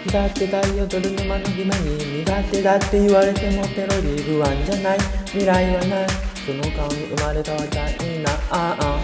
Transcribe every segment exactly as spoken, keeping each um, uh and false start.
だって太陽泥沼の暇に苦手だって言われてもペロリ不安じゃない未来はないその顔に生まれ変わりたいなああ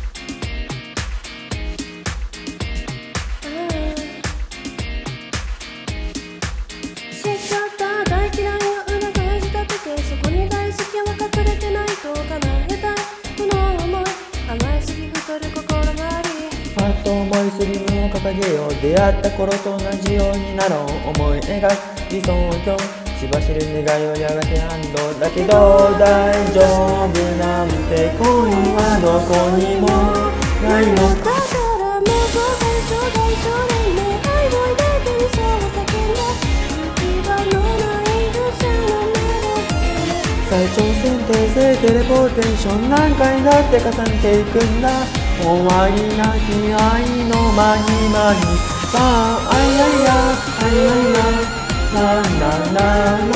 知っちゃった大嫌いを裏返した時そこに大好きは隠れてないと叶えたいこの想い甘えすぎ太る心がありパッと思いスリムを掲げよう出会った頃と同じようになろう思い描く理想郷しばしる願いをやがて反動だけど大丈夫なんて恋はどこにもないのだから妄想対象大少年で愛を抱いて理想を叫んだ行き場のない愚者のメロディー再挑戦訂正テレポーテーション何回だって重ねていくんだ終わりなき愛の間に間にさああいあいやあいあいやななな